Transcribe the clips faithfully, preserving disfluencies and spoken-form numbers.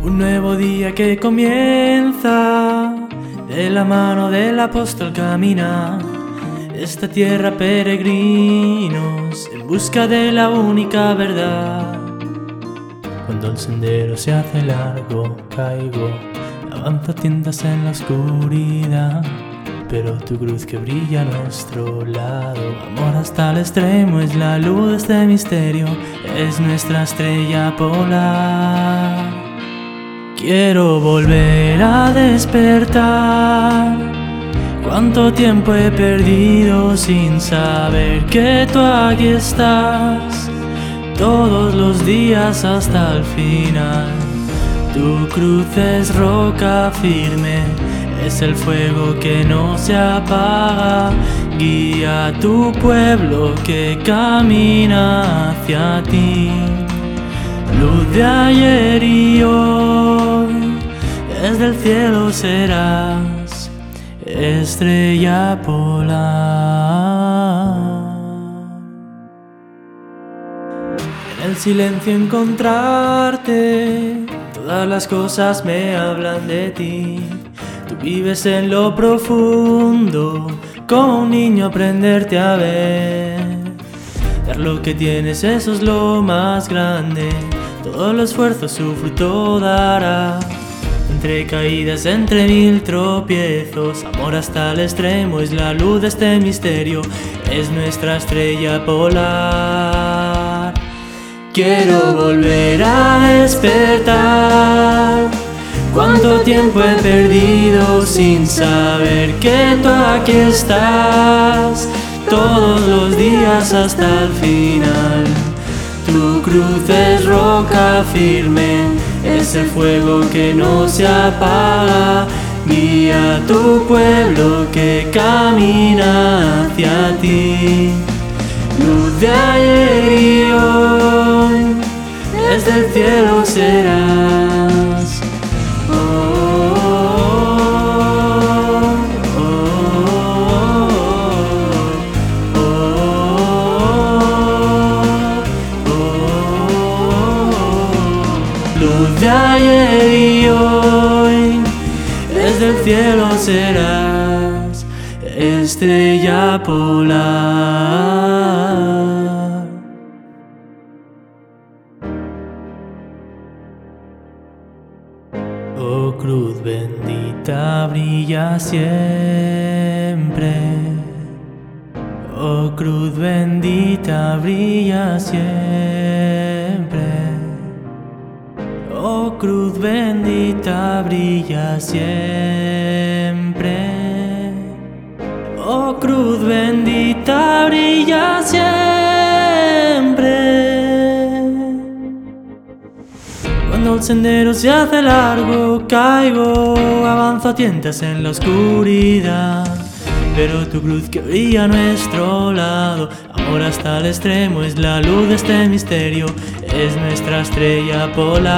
Un nuevo día que comienza, de la mano del apóstol camina esta tierra peregrinos en busca de la única verdad. Cuando el sendero se hace largo, caigo, avanzo tiendas en la oscuridad, pero tu cruz que brilla a nuestro lado, amor hasta el extremo, es la luz de este misterio, es nuestra estrella polar. Quiero volver a despertar. Cuánto tiempo he perdido sin saber que tú aquí estás, todos los días hasta el final. Tu cruz es roca firme, es el fuego que no se apaga. Guía a tu pueblo que camina hacia ti. Luz de ayer y hoy, desde el cielo serás estrella polar. En el silencio encontrarte, todas las cosas me hablan de ti. Tú vives en lo profundo, como un niño aprenderte a ver. Dar lo que tienes, eso es lo más grande. Todo el esfuerzo su fruto dará. Entre caídas, entre mil tropiezos, amor hasta el extremo, es la luz de este misterio, es nuestra estrella polar. Quiero volver a despertar. Cuánto tiempo he perdido sin saber que tú aquí estás, todos los días hasta el final. Tu cruz es roca firme, es el fuego que no se apaga. Guía a tu pueblo que camina hacia ti. Luz de ayer y hoy, desde el cielo serás. Oh, oh, oh, oh, oh. Luz de ayer y hoy, desde el cielo serás estrella polar. Oh cruz bendita, brilla siempre. Oh cruz bendita, brilla siempre. Oh cruz bendita, brilla siempre. Oh cruz bendita, brilla siempre. Cuando el sendero se hace largo, caigo, avanzo a tientas en la oscuridad, pero tu cruz que brilla a nuestro lado, amor hasta el extremo, es la luz de este misterio, es nuestra estrella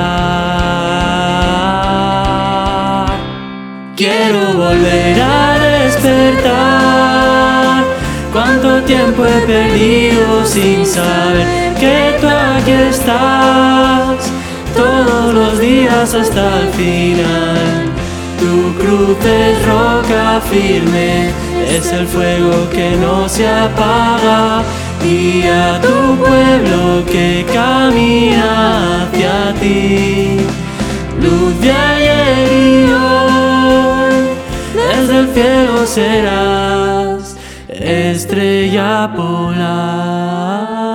polar. Quiero volver a despertar. Cuánto tiempo he perdido sin saber que tú aquí estás, todos los días hasta el final. Tu cruz es roca firme, es el fuego que no se apaga. Guía a tu pueblo que camina hacia ti. Luz de ayer y hoy, desde el cielo serás estrella polar.